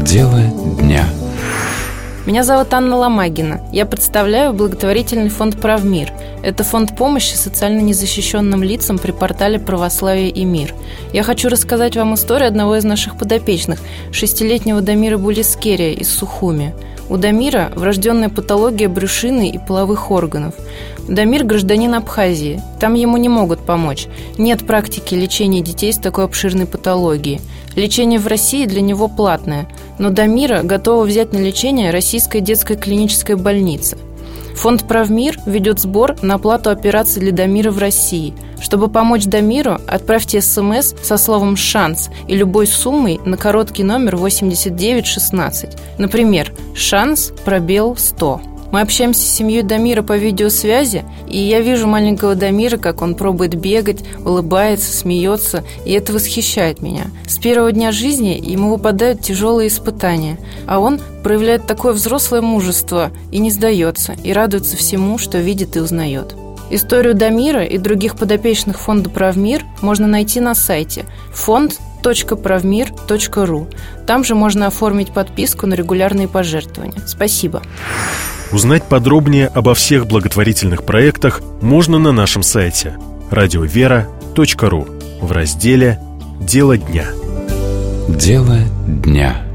Дело дня. Меня зовут Анна Ломагина. Я представляю благотворительный фонд «Правмир». Это фонд помощи социально незащищенным лицам при портале «Православие и мир». Я хочу рассказать вам историю одного из наших подопечных, 6-летнего Дамира Булискерия из Сухуми. У Дамира врожденная патология брюшины и половых органов. Дамир – гражданин Абхазии. Там ему не могут помочь. Нет практики лечения детей с такой обширной патологией. Лечение в России для него платное, но Дамира готова взять на лечение Российская детская клиническая больница. Фонд «Правмир» ведет сбор на оплату операций для Дамира в России. Чтобы помочь Дамиру, отправьте СМС со словом «шанс» и любой суммой на короткий номер 8916. Например, «шанс пробел 100». Мы общаемся с семьей Дамира по видеосвязи, и я вижу маленького Дамира, как он пробует бегать, улыбается, смеется, и это восхищает меня. С первого дня жизни ему выпадают тяжелые испытания, а он проявляет такое взрослое мужество и не сдается, и радуется всему, что видит и узнает. Историю Дамира и других подопечных фонда «Правмир» можно найти на сайте fond.pravmir.ru. Там же можно оформить подписку на регулярные пожертвования. Спасибо. Узнать подробнее обо всех благотворительных проектах можно на нашем сайте radiovera.ru в разделе «Дело дня». Дело дня.